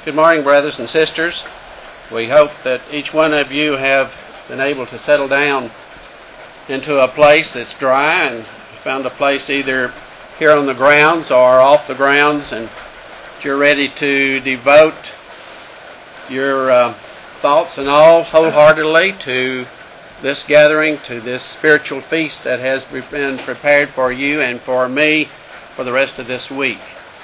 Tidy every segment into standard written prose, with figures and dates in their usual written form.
Good morning, brothers and sisters. We hope that each one of you have been able to settle down into a place that's dry and found a place either here on the grounds or off the grounds, and you're ready to devote your thoughts and all wholeheartedly to this gathering, to this spiritual feast that has been prepared for you and for me for the rest of this week.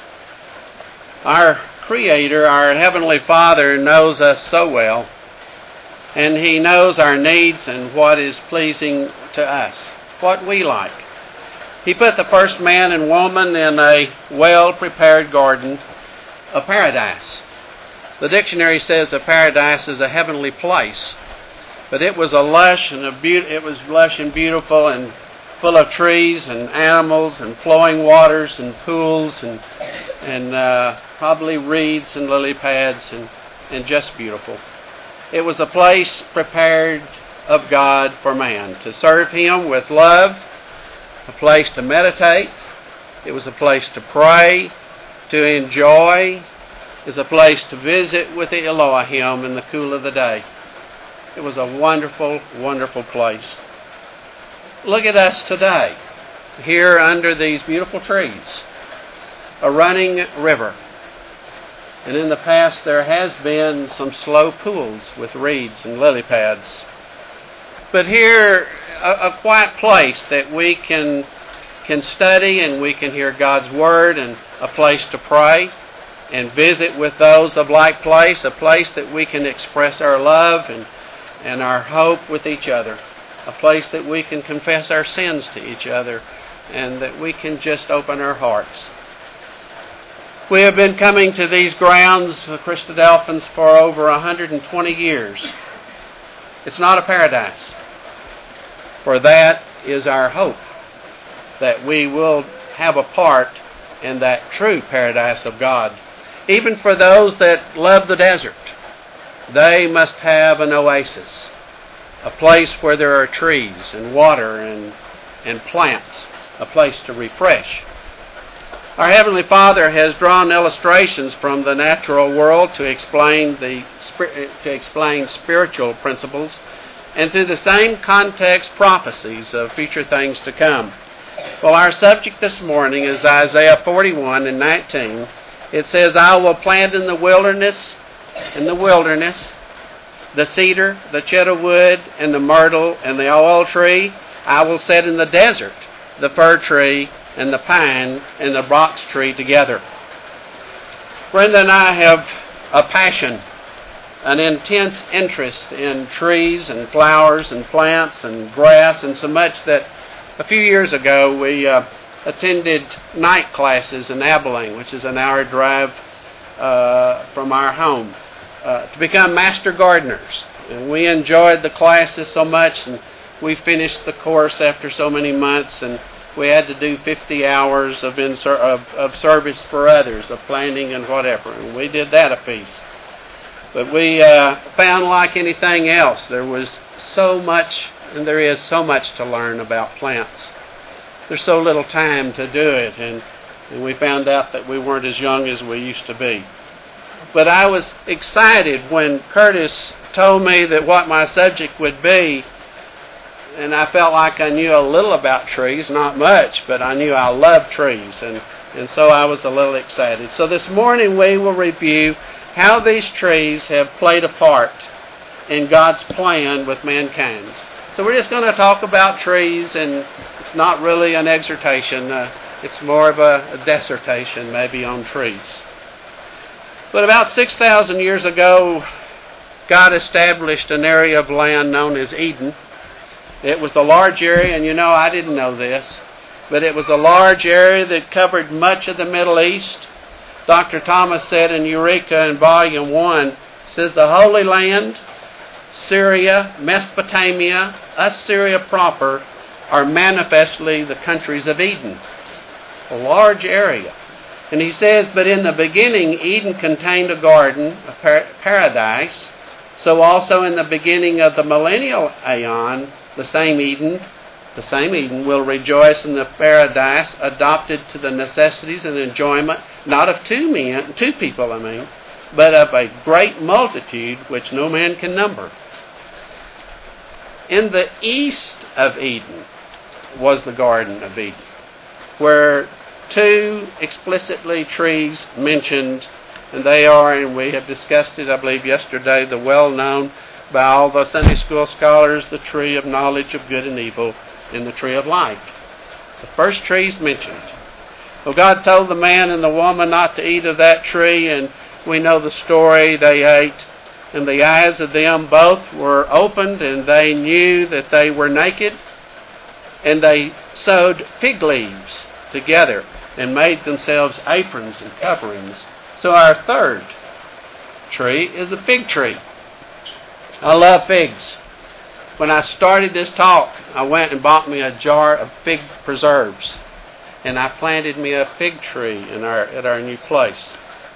Our Creator, our Heavenly Father, knows us so well, and He knows our needs and what is pleasing to us, what we like. He put the first man and woman in a well-prepared garden, a paradise. The dictionary says a paradise is a heavenly place, but it was lush and beautiful and full of trees and animals and flowing waters and pools and probably reeds and lily pads and just beautiful. It was a place prepared of God for man to serve Him with love, a place to meditate. It was a place to pray, to enjoy. It was a place to visit with the Elohim in the cool of the day. It was a wonderful, wonderful place. Look at us today, here under these beautiful trees, a running river. And in the past there has been some slow pools with reeds and lily pads. But here, a quiet place that we can study and we can hear God's Word, and a place to pray and visit with those of like place, a place that we can express our love and our hope with each other, a place that we can confess our sins to each other, and that we can just open our hearts. We have been coming to these grounds, Christadelphins, for over 120 years. It's not a paradise, for that is our hope, that we will have a part in that true paradise of God. Even for those that love the desert, they must have an oasis, a place where there are trees and water and plants, a place to refresh. Our Heavenly Father has drawn illustrations from the natural world to explain spiritual principles, and through the same context, prophecies of future things to come. Well, our subject this morning is Isaiah 41:19. It says, "I will plant in the wilderness, the cedar, the cheddar wood, and the myrtle, and the olive tree. I will set in the desert the fir tree, and the pine, and the box tree together." Brenda and I have a passion, an intense interest in trees and flowers and plants and grass, and so much that a few years ago we attended night classes in Abilene, which is an hour drive from our home, to become master gardeners. And we enjoyed the classes so much, and we finished the course after so many months, and we had to do 50 hours of service for others, of planting and whatever, and we did that apiece. But we found, like anything else, there was so much, and there is so much to learn about plants. There's so little time to do it, and we found out that we weren't as young as we used to be. But I was excited when Curtis told me that what my subject would be, and I felt like I knew a little about trees, not much, but I knew I loved trees, and so I was a little excited. So this morning we will review how these trees have played a part in God's plan with mankind. So we're just going to talk about trees, and it's not really an exhortation. It's more of a dissertation maybe on trees. But about 6,000 years ago, God established an area of land known as Eden. It was a large area, and I didn't know this, but it was a large area that covered much of the Middle East. Dr. Thomas said in Eureka in Volume 1, says the Holy Land, Syria, Mesopotamia, Assyria proper, are manifestly the countries of Eden. A large area. And he says, but in the beginning, Eden contained a garden, a paradise. So also in the beginning of the millennial aeon, the same Eden will rejoice in the paradise, adopted to the necessities and enjoyment, not of two people, but of a great multitude which no man can number. In the east of Eden was the Garden of Eden, where two explicitly trees mentioned, and they are, and we have discussed it, I believe, yesterday, the well-known by all the Sunday school scholars, the tree of knowledge of good and evil and the tree of life. The first trees mentioned. Well, God told the man and the woman not to eat of that tree, and we know the story. They ate, and the eyes of them both were opened, and they knew that they were naked, and they sewed fig leaves together and made themselves aprons and coverings. So our third tree is the fig tree. I love figs. When I started this talk, I went and bought me a jar of fig preserves, and I planted me a fig tree at our new place.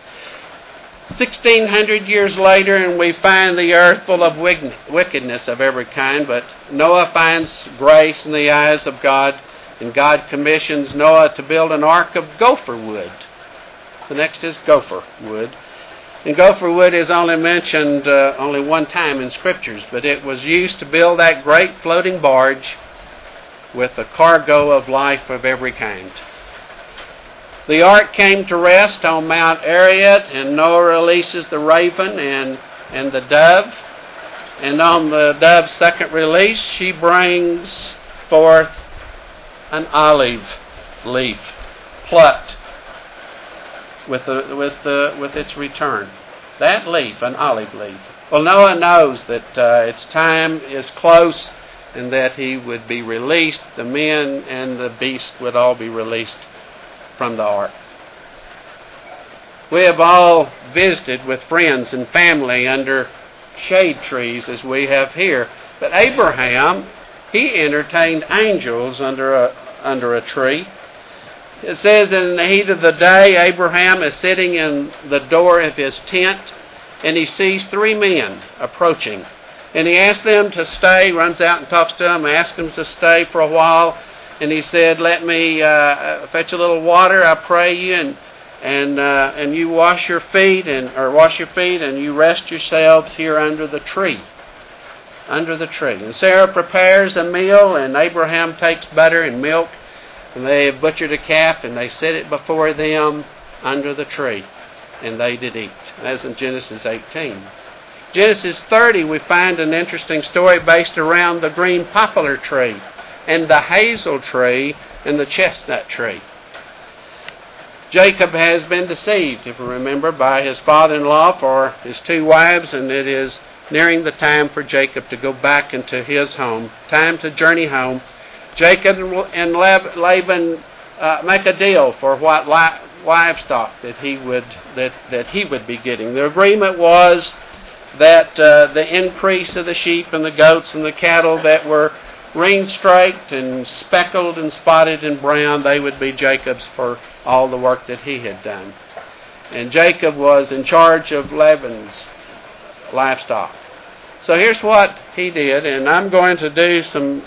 1,600 years later, and we find the earth full of wickedness of every kind, but Noah finds grace in the eyes of God, and God commissions Noah to build an ark of gopher wood. The next is gopher wood. And gopher wood is only mentioned only one time in Scriptures, but it was used to build that great floating barge with a cargo of life of every kind. The ark came to rest on Mount Ararat, and Noah releases the raven and the dove. And on the dove's second release, she brings forth an olive leaf, plucked with its return. That leaf, an olive leaf. Well, Noah knows that its time is close and that he would be released. The men and the beast would all be released from the ark. We have all visited with friends and family under shade trees as we have here. But Abraham, he entertained angels under a tree. It says, in the heat of the day, Abraham is sitting in the door of his tent, and he sees three men approaching. And he asks them to stay, runs out and talks to them, asks them to stay for a while. And he said, let me fetch a little water, I pray you, and you wash your feet, and you rest yourselves here under the tree. Under the tree. And Sarah prepares a meal, and Abraham takes butter and milk, and they have butchered a calf, and they set it before them under the tree. And they did eat. That's in Genesis 18. Genesis 30, we find an interesting story based around the green poplar tree, and the hazel tree, and the chestnut tree. Jacob has been deceived, if you remember, by his father-in-law for his two wives, and it is nearing the time for Jacob to go back into his home, time to journey home. Jacob and Laban make a deal for what livestock that he would be getting. The agreement was that the increase of the sheep and the goats and the cattle that were ring-straked and speckled and spotted and brown, they would be Jacob's for all the work that he had done. And Jacob was in charge of Laban's livestock. So here's what he did, and I'm going to do some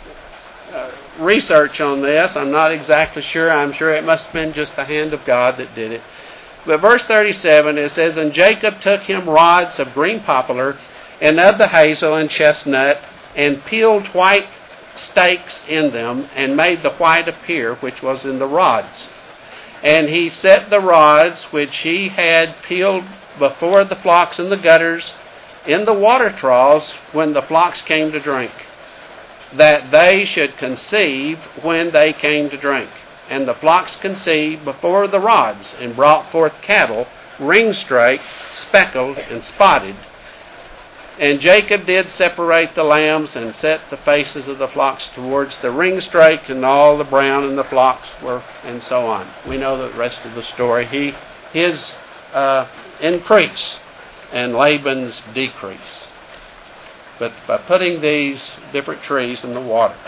research on this. I'm not exactly sure. I'm sure it must have been just the hand of God that did it. But verse 37, it says, and Jacob took him rods of green poplar and of the hazel and chestnut, and peeled white stakes in them, and made the white appear which was in the rods. And he set the rods which he had peeled before the flocks in the gutters, in the water troughs, when the flocks came to drink, that they should conceive when they came to drink. And the flocks conceived before the rods, and brought forth cattle, ring-straked, speckled, and spotted. And Jacob did separate the lambs, and set the faces of the flocks towards the ring-straked, and all the brown in the flocks were, and so on. We know the rest of the story. His increase, and Laban's decrease. But by putting these different trees in the water.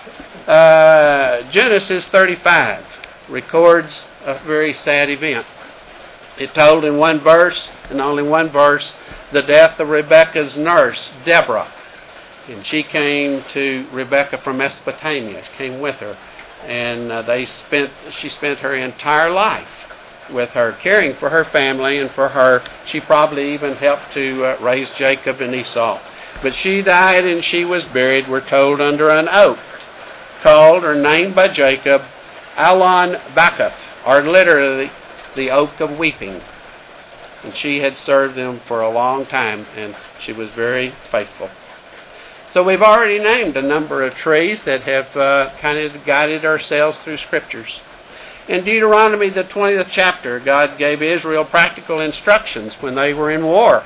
Genesis 35 records a very sad event. It told in one verse, and only one verse, the death of Rebekah's nurse, Deborah. And she came to Rebekah from Mesopotamia. She came with her. And she spent her entire life with her, caring for her family and for her. She probably even helped to raise Jacob and Esau. But she died and she was buried, we're told, under an oak, called or named by Jacob Allon Bacuth, or literally the oak of weeping. And she had served them for a long time, and she was very faithful. So we've already named a number of trees that have kind of guided ourselves through Scriptures. In Deuteronomy, the 20th chapter, God gave Israel practical instructions when they were in war,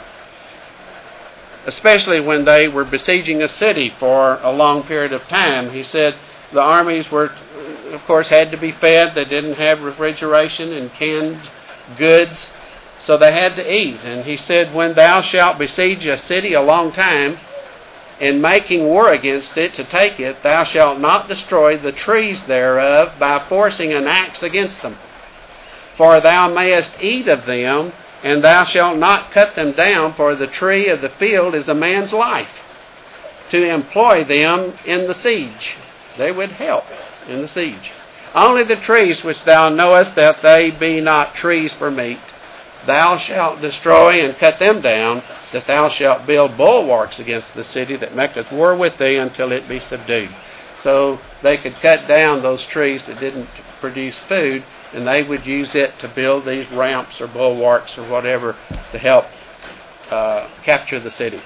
especially when they were besieging a city for a long period of time. He said the armies were, of course, had to be fed. They didn't have refrigeration and canned goods, so they had to eat. And he said, when thou shalt besiege a city a long time, in making war against it to take it, thou shalt not destroy the trees thereof by forcing an axe against them. For thou mayest eat of them, and thou shalt not cut them down, for the tree of the field is a man's life, to employ them in the siege. They would help in the siege. Only the trees which thou knowest that they be not trees for meat, thou shalt destroy and cut them down, that thou shalt build bulwarks against the city that maketh war with thee until it be subdued. So they could cut down those trees that didn't produce food, and they would use it to build these ramps or bulwarks or whatever to help capture the city.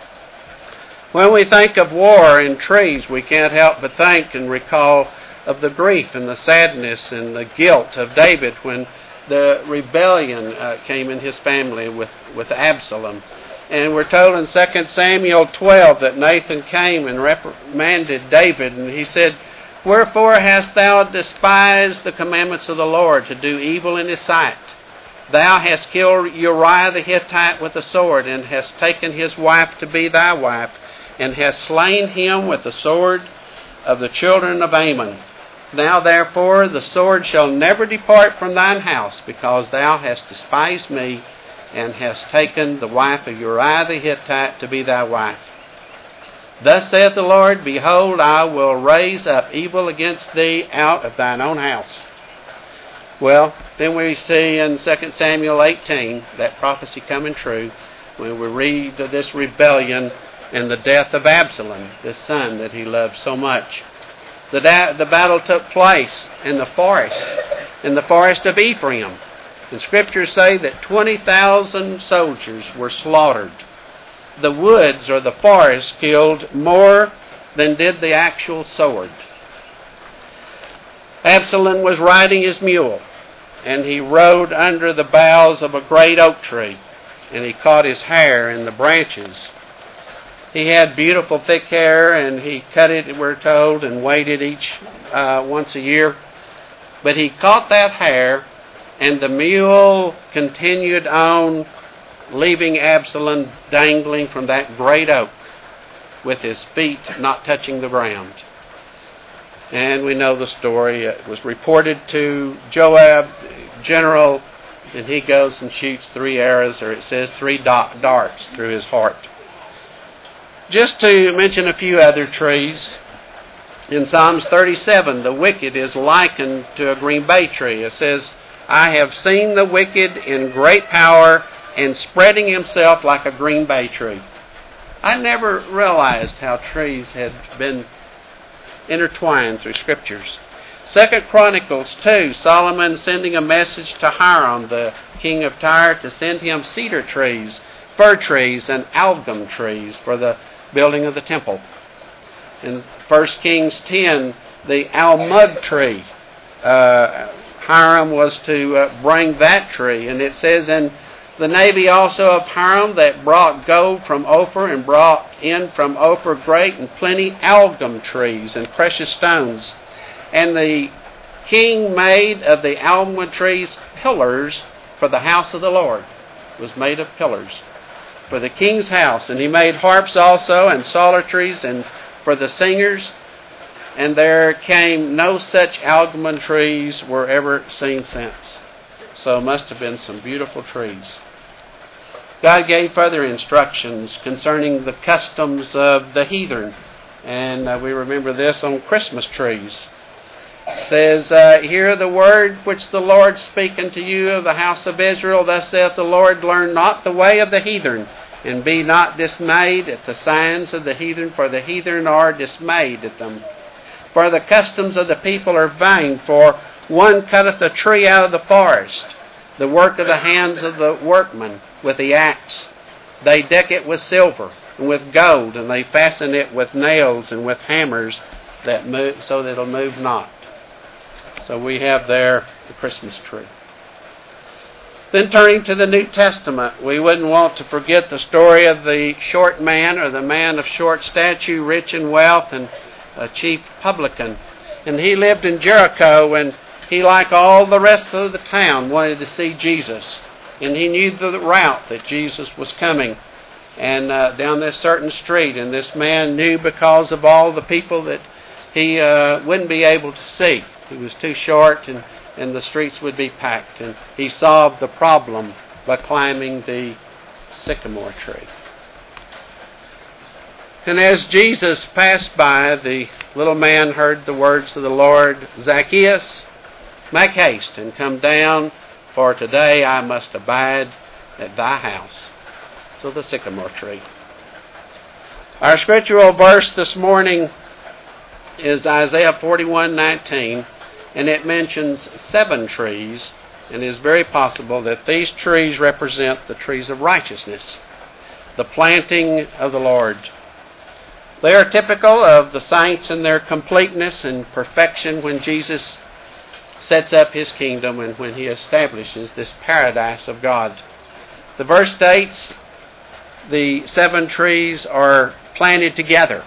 When we think of war and trees, we can't help but think and recall of the grief and the sadness and the guilt of David when the rebellion came in his family with Absalom. And we're told in 2 Samuel 12 that Nathan came and reprimanded David, and he said, Wherefore hast thou despised the commandments of the Lord, to do evil in his sight? Thou hast killed Uriah the Hittite with a sword, and hast taken his wife to be thy wife, and hast slain him with the sword of the children of Ammon. Now therefore the sword shall never depart from thine house, because thou hast despised me, and hast taken the wife of Uriah the Hittite to be thy wife. Thus saith the Lord, Behold, I will raise up evil against thee out of thine own house. Well, then we see in 2 Samuel 18 that prophecy coming true when we read of this rebellion and the death of Absalom, this son that he loved so much. The battle took place in the forest of Ephraim. And Scriptures say that 20,000 soldiers were slaughtered. The woods or the forest killed more than did the actual sword. Absalom was riding his mule, and he rode under the boughs of a great oak tree, and he caught his hair in the branches. He had beautiful thick hair, and he cut it, we're told, and weighed it each once a year. But he caught that hair, and the mule continued on, leaving Absalom dangling from that great oak with his feet not touching the ground. And we know the story. It was reported to Joab, general, and he goes and shoots 3 arrows, or it says 3 darts through his heart. Just to mention a few other trees, in Psalms 37, the wicked is likened to a green bay tree. It says, I have seen the wicked in great power and spreading himself like a green bay tree. I never realized how trees had been intertwined through Scriptures. 2 Chronicles 2, Solomon sending a message to Hiram, the king of Tyre, to send him cedar trees, fir trees, and algum trees for the building of the temple. In 1 Kings 10, the almug tree, Hiram was to bring that tree. And it says in the navy also of Hiram that brought gold from Ophir, and brought in from Ophir great and plenty algum trees and precious stones. And the king made of the almug trees pillars for the house of the Lord. It was made of pillars for the king's house. And he made harps also, and psalteries, and for the singers. And there came no such almond trees were ever seen since. So it must have been some beautiful trees. God gave further instructions concerning the customs of the heathen. And we remember this on Christmas trees. says, Hear the word which the Lord spake unto you of the house of Israel. Thus saith the Lord, Learn not the way of the heathen, and be not dismayed at the signs of the heathen, for the heathen are dismayed at them. For the customs of the people are vain, for one cutteth a tree out of the forest, the work of the hands of the workman with the axe. They deck it with silver and with gold, and they fasten it with nails and with hammers that move, so that it'll move not. So we have there the Christmas tree. Then turning to the New Testament, we wouldn't want to forget the story of the short man, or the man of short stature, rich in wealth, and a chief publican. And he lived in Jericho, and he, like all the rest of the town, wanted to see Jesus. And he knew the route that Jesus was coming, and down this certain street. And this man knew, because of all the people, that he wouldn't be able to see. He was too short, and the streets would be packed. And he solved the problem by climbing the sycamore tree. And as Jesus passed by, the little man heard the words of the Lord, Zacchaeus, make haste and come down, for today I must abide at thy house. So the sycamore tree. Our scriptural verse this morning is Isaiah 41:19, and it mentions 7 trees, and it is very possible that these trees represent the trees of righteousness, the planting of the Lord. They are typical of the saints in their completeness and perfection when Jesus sets up his kingdom and when he establishes this paradise of God. The verse states the 7 trees are planted together.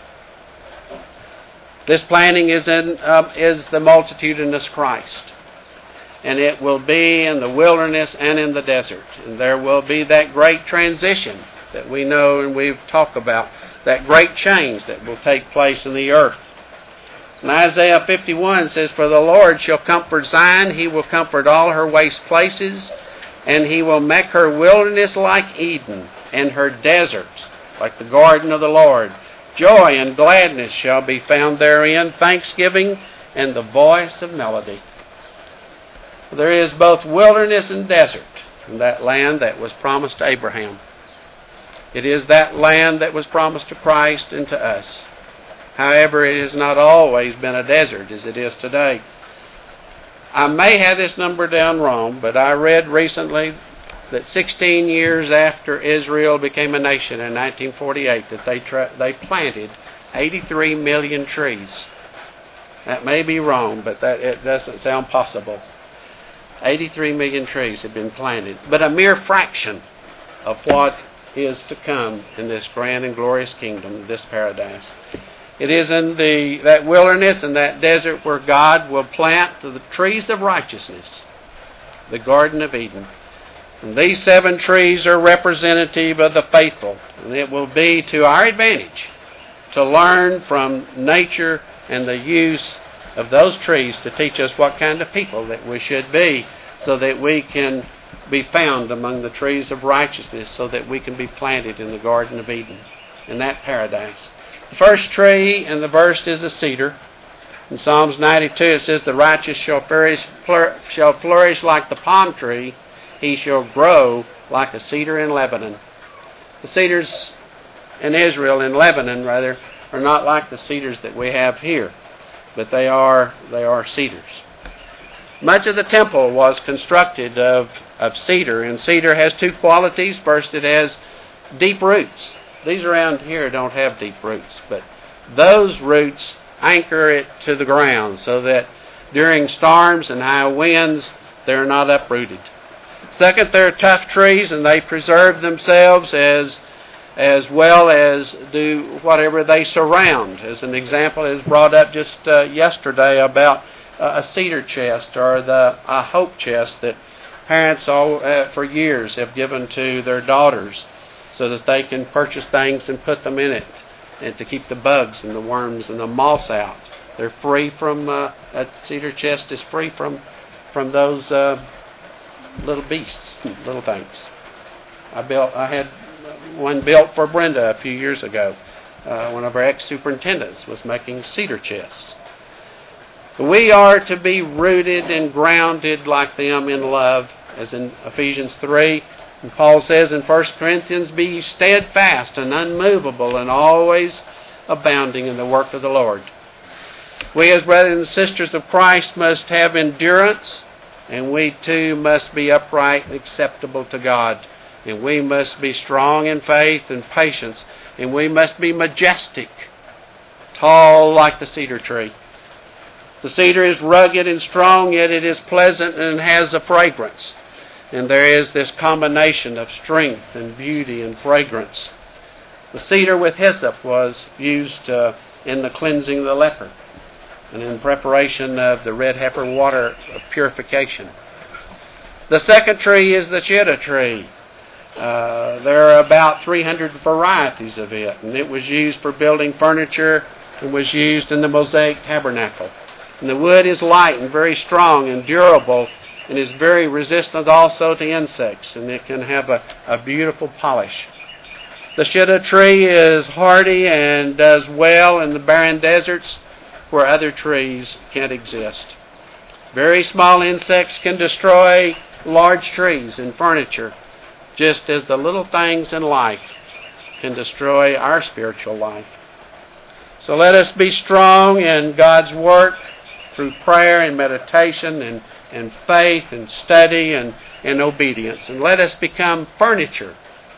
This planting is the multitudinous Christ. And it will be in the wilderness and in the desert. And there will be that great transition that we know and we've talked about, that great change that will take place in the earth. And Isaiah 51 says, For the Lord shall comfort Zion, he will comfort all her waste places, and he will make her wilderness like Eden, and her deserts like the garden of the Lord. Joy and gladness shall be found therein, thanksgiving and the voice of melody. There is both wilderness and desert in that land that was promised to Abraham. It is that land that was promised to Christ and to us. However, it has not always been a desert as it is today. I may have this number down wrong, but I read recently that 16 years after Israel became a nation in 1948, that they planted 83 million trees. That may be wrong, but it doesn't sound possible. 83 million trees have been planted, but a mere fraction of what is to come in this grand and glorious kingdom, this paradise. It is in that wilderness and that desert where God will plant the trees of righteousness, the Garden of Eden. And these 7 trees are representative of the faithful, and it will be to our advantage to learn from nature and the use of those trees to teach us what kind of people that we should be, so that we can be found among the trees of righteousness, so that we can be planted in the Garden of Eden, in that paradise. The first tree in the verse is the cedar. In Psalms 92 it says, The righteous shall flourish like the palm tree. He shall grow like a cedar in Lebanon. The cedars in Israel, in Lebanon rather, are not like the cedars that we have here, but they are cedars. Much of the temple was constructed of cedar, and cedar has 2 qualities. First, it has deep roots. These around here don't have deep roots, but those roots anchor it to the ground so that during storms and high winds, they're not uprooted. Second, they're tough trees, and they preserve themselves as well as do whatever they surround. As an example, is brought up just yesterday about a cedar chest, or a hope chest that parents for years have given to their daughters so that they can purchase things and put them in it, and to keep the bugs and the worms and the moss out. They're free from, a cedar chest is free from those little beasts, little things. I had one built for Brenda a few years ago. One of our ex-superintendents was making cedar chests. We are to be rooted and grounded like them in love, as in Ephesians 3. And Paul says in 1 Corinthians, be ye steadfast and unmovable and always abounding in the work of the Lord. We as brothers and sisters of Christ must have endurance, and we too must be upright and acceptable to God. And we must be strong in faith and patience, and we must be majestic, tall like the cedar tree. The cedar is rugged and strong, yet it is pleasant and has a fragrance. And there is this combination of strength and beauty and fragrance. The cedar with hyssop was used in the cleansing of the leper and in preparation of the red heifer water of purification. The second tree is the cedar tree. There are about 300 varieties of it, and it was used for building furniture and was used in the Mosaic tabernacle. And the wood is light and very strong and durable, and is very resistant also to insects, and it can have a beautiful polish. The cedar tree is hardy and does well in the barren deserts where other trees can't exist. Very small insects can destroy large trees and furniture, just as the little things in life can destroy our spiritual life. So let us be strong in God's work through prayer and meditation and faith and study and obedience. And let us become furniture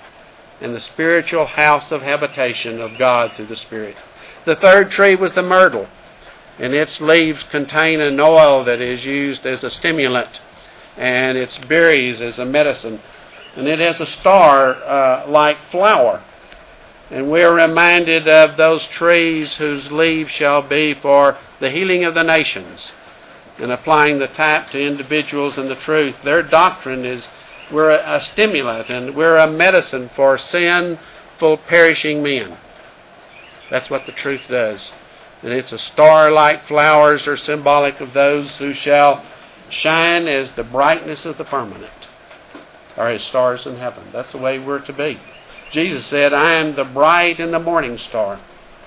in the spiritual house of habitation of God through the Spirit. The third tree was the myrtle, and its leaves contain an oil that is used as a stimulant, and its berries as a medicine. And it has a star-like flower. And we're reminded of those trees whose leaves shall be for the healing of the nations, and applying the type to individuals in the truth. Their doctrine is we're a stimulant and we're a medicine for sinful, perishing men. That's what the truth does. And it's a star-like flowers are symbolic of those who shall shine as the brightness of the firmament, or as stars in heaven. That's the way we're to be. Jesus said, I am the bright and the morning star.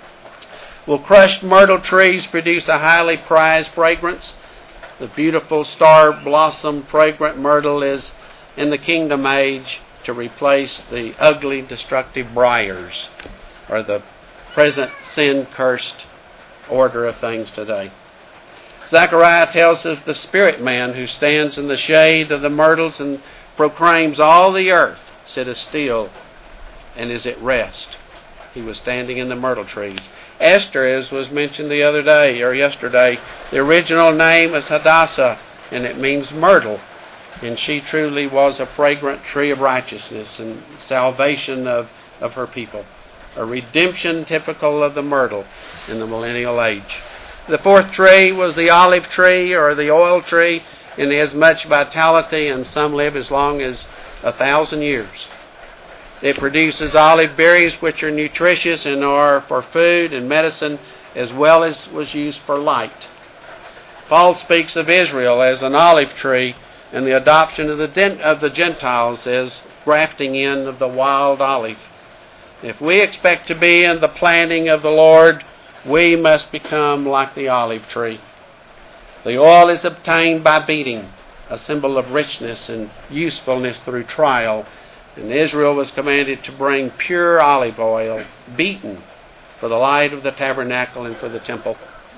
Will crushed myrtle trees produce a highly prized fragrance? The beautiful star blossom fragrant myrtle is in the kingdom age to replace the ugly destructive briars, or the present sin-cursed order of things today. Zechariah tells of the spirit man who stands in the shade of the myrtles and proclaims all the earth sitteth still and is at rest. He was standing in the myrtle trees. Esther, as was mentioned the other day or yesterday, the original name is Hadassah, and it means myrtle. And she truly was a fragrant tree of righteousness and salvation of her people. A redemption typical of the myrtle in the millennial age. The fourth tree was the olive tree or the oil tree, and it has much vitality, and some live as long as 1,000 years. It produces olive berries which are nutritious and are for food and medicine, as well as was used for light. Paul speaks of Israel as an olive tree, and the adoption of the Gentiles as grafting in of the wild olive. If we expect to be in the planting of the Lord, we must become like the olive tree. The oil is obtained by beating, a symbol of richness and usefulness through trial. And Israel was commanded to bring pure olive oil, beaten, for the light of the tabernacle and for the temple.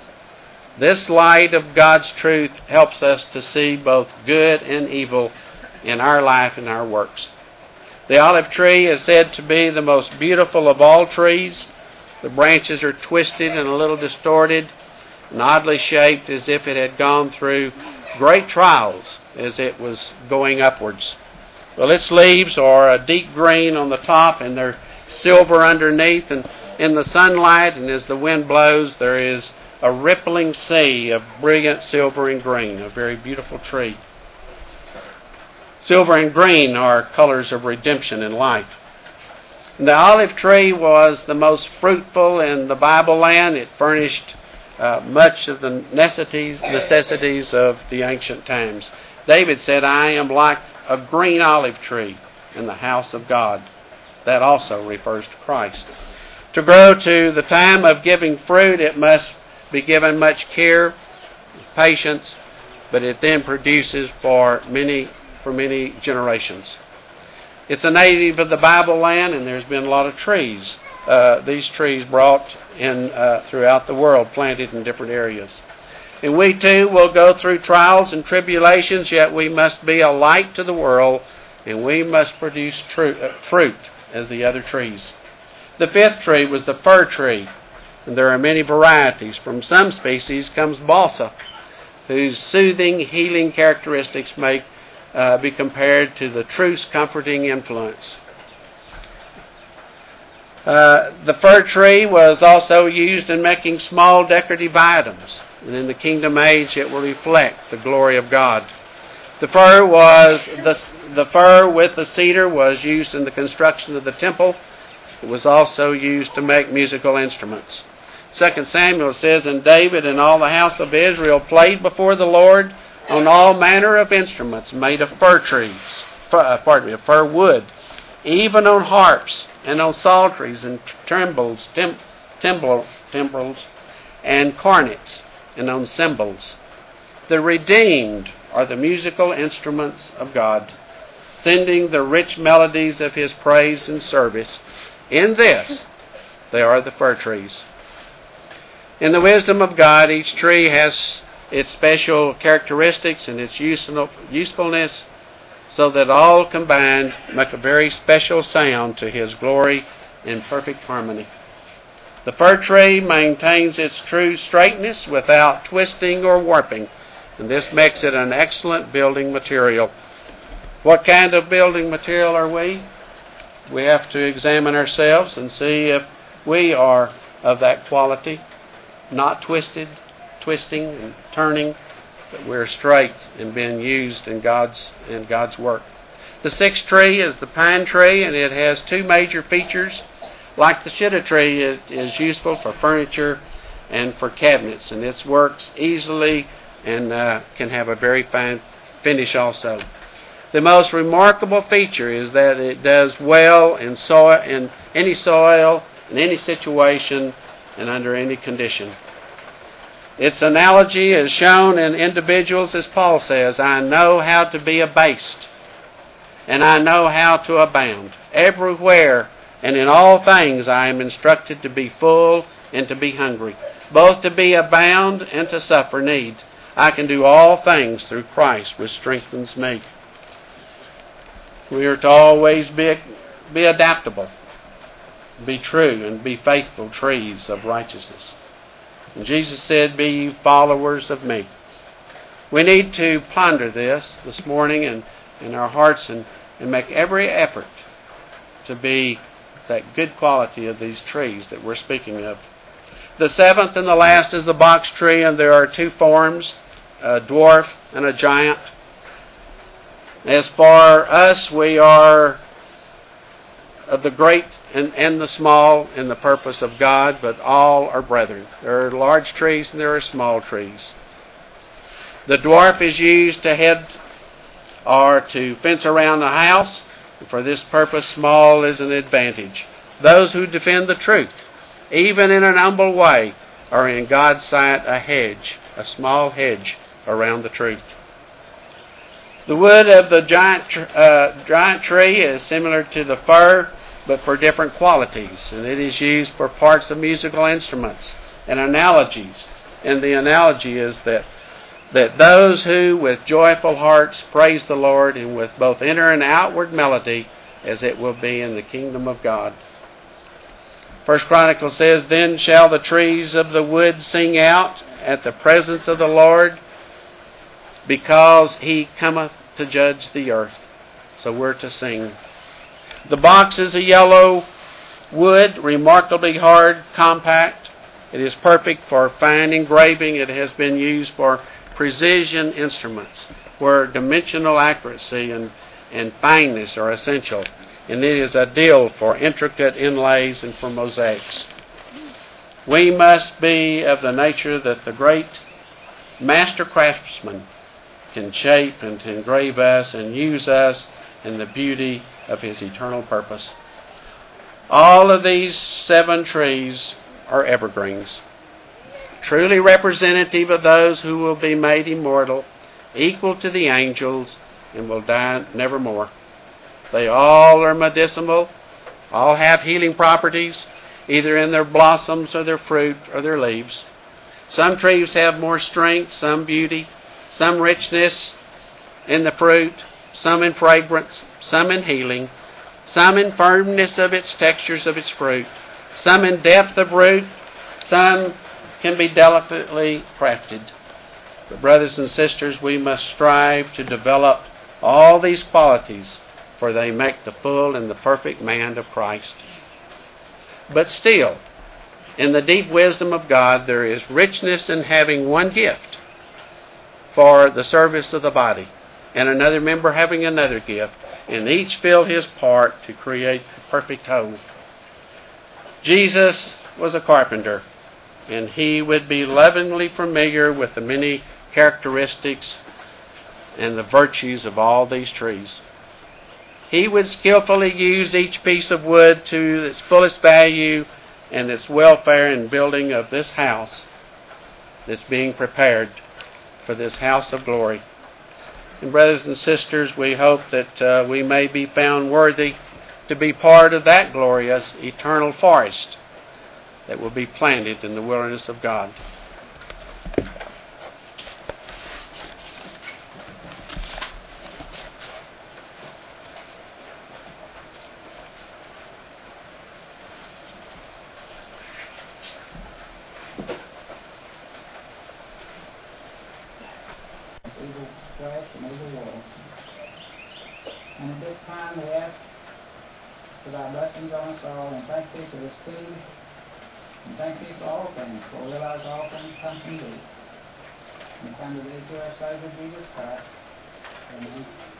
This light of God's truth helps us to see both good and evil in our life and our works. The olive tree is said to be the most beautiful of all trees. The branches are twisted and a little distorted and oddly shaped as if it had gone through great trials as it was going upwards. Well, its leaves are a deep green on the top and they're silver underneath, and in the sunlight and as the wind blows there is a rippling sea of brilliant silver and green, a very beautiful tree. Silver and green are colors of redemption in life. And the olive tree was the most fruitful in the Bible land. It furnished much of the necessities of the ancient times. David said, I am like a green olive tree in the house of God. That also refers to Christ. To grow to the time of giving fruit, it must be given much care, patience, but it then produces for many generations. It's a native of the Bible land, and there's been a lot of trees. These trees brought in throughout the world, planted in different areas. And we too will go through trials and tribulations, yet we must be a light to the world, and we must produce fruit as the other trees. The fifth tree was the fir tree, and there are many varieties. From some species comes balsa, whose soothing, healing characteristics may be compared to the truth's comforting influence. The fir tree was also used in making small decorative items, and in the kingdom age it will reflect the glory of God. The fir with the cedar was used in the construction of the temple. It was also used to make musical instruments. 2 Samuel says, "And David and all the house of Israel played before the Lord on all manner of instruments made of fir wood, even on harps and on psalteries and timbrels and cornets and on cymbals. The redeemed are the musical instruments of God, sending the rich melodies of His praise and service. In this, they are the fir trees." In the wisdom of God, each tree has its special characteristics and its usefulness, so that all combined make a very special sound to His glory in perfect harmony. The fir tree maintains its true straightness without twisting or warping, and this makes it an excellent building material. What kind of building material are we? We have to examine ourselves and see if we are of that quality, not twisting and turning, but we're straight and being used in God's work. The sixth tree is the pine tree, and it has two major features. Like the shittim tree, it is useful for furniture and for cabinets, and it works easily and can have a very fine finish also. The most remarkable feature is that it does well in any soil, in any situation, and under any condition. Its analogy is shown in individuals, as Paul says, "I know how to be abased, and I know how to abound. Everywhere and in all things I am instructed to be full and to be hungry, both to be abound and to suffer need. I can do all things through Christ, which strengthens me." We are to always be adaptable, be true, and be faithful trees of righteousness. And Jesus said, "Be ye followers of me." We need to ponder this morning in our hearts and make every effort to be that good quality of these trees that we're speaking of. The seventh and the last is the box tree, and there are two forms, a dwarf and a giant. As for us, we are of the great and the small in the purpose of God, but all are brethren. There are large trees and there are small trees. The dwarf is used to head or to fence around the house. For this purpose, small is an advantage. Those who defend the truth, even in an humble way, are in God's sight a hedge, a small hedge around the truth. The wood of the giant tree is similar to the fir, but for different qualities, and it is used for parts of musical instruments and analogies. And the analogy is that those who with joyful hearts praise the Lord, and with both inner and outward melody, as it will be in the kingdom of God. 1 Chronicles says, "Then shall the trees of the wood sing out at the presence of the Lord, because He cometh to judge the earth." So we're to sing. The box is a yellow wood, remarkably hard, compact. It is perfect for fine engraving. It has been used for precision instruments, where dimensional accuracy and fineness are essential. And it is ideal for intricate inlays and for mosaics. We must be of the nature that the great master craftsman can shape and to engrave us and use us in the beauty of His eternal purpose. All of these 7 trees are evergreens. truly representative of those who will be made immortal, equal to the angels, and will die nevermore. They all are medicinal, all have healing properties, either in their blossoms or their fruit or their leaves. Some trees have more strength, some beauty, some richness in the fruit, some in fragrance, some in healing, some in firmness of its textures of its fruit, some in depth of root, some can be delicately crafted. But brothers and sisters, we must strive to develop all these qualities, for they make the full and the perfect man of Christ. But still, in the deep wisdom of God, there is richness in having one gift for the service of the body, and another member having another gift, and each fill his part to create the perfect whole. Jesus was a carpenter, and he would be lovingly familiar with the many characteristics and the virtues of all these trees. He would skillfully use each piece of wood to its fullest value and its welfare in building of this house that's being prepared for this house of glory. And brothers and sisters, we hope that we may be found worthy to be part of that glorious eternal forest that will be planted in the wilderness of God. And at this time we ask for thy blessings on us all, and thank thee for this food, and thank thee for all things, for we realize all things come from thee. And come to thee through our Savior Jesus Christ. Amen.